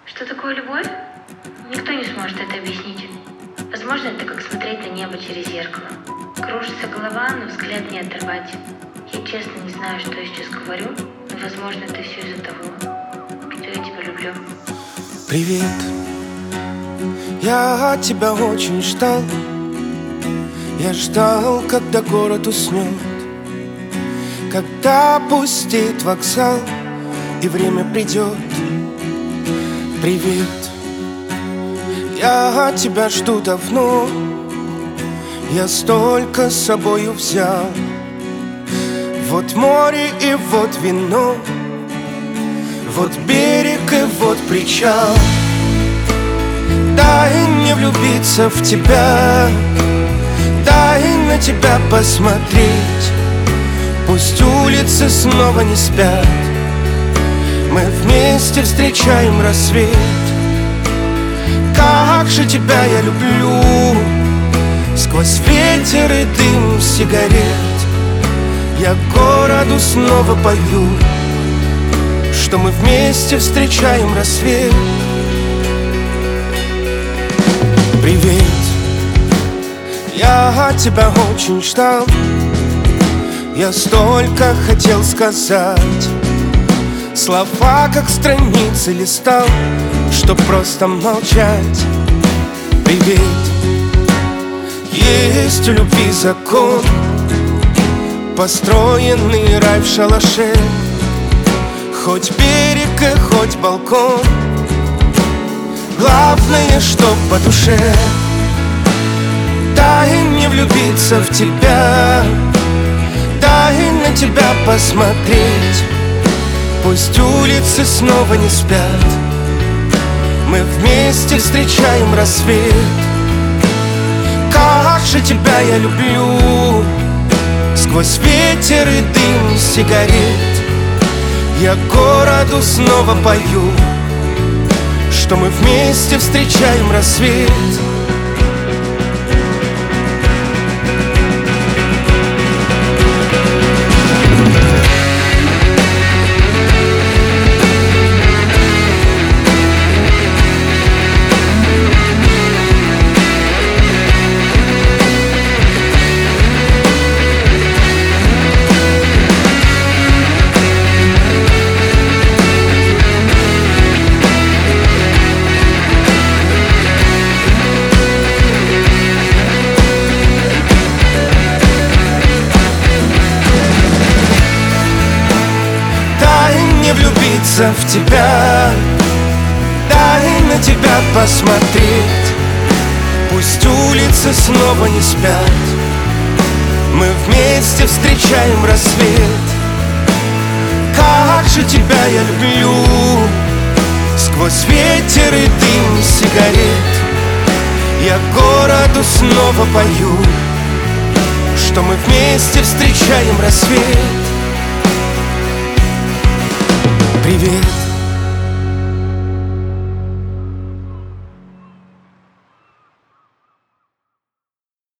Что такое любовь? Никто не сможет это объяснить. Возможно, это как смотреть на небо через зеркало. Кружится голова, но взгляд не оторвать. Я честно не знаю, что я сейчас говорю, но, возможно, это все из-за того, что я тебя люблю. Привет, я тебя очень ждал. Я ждал, когда город уснет, когда пустеет вокзал и время придет. Привет, я тебя жду давно. Я столько с собою взял. Вот море и вот вино, вот берег и вот причал. Дай мне влюбиться в тебя, дай на тебя посмотреть. Пусть улицы снова не спят, мы вместе встречаем рассвет. Как же тебя я люблю, сквозь ветер и дым сигарет я городу снова пою, что мы вместе встречаем рассвет. Привет, я тебя очень ждал. Я столько хотел сказать, слова как страницы листал, чтоб просто молчать. Привет, есть у любви закон, построенный рай в шалаше. Хоть берег и хоть балкон, главное, чтоб по душе. Дай мне влюбиться в тебя, дай на тебя посмотреть. Пусть улицы снова не спят, мы вместе встречаем рассвет. Как же тебя я люблю, сквозь ветер и дым сигарет я городу снова пою, что мы вместе встречаем рассвет. Влюбиться в тебя, дай на тебя посмотреть. Пусть улицы снова не спят, мы вместе встречаем рассвет. Как же тебя я люблю, сквозь ветер и дым сигарет я городу снова пою, что мы вместе встречаем рассвет. Привет,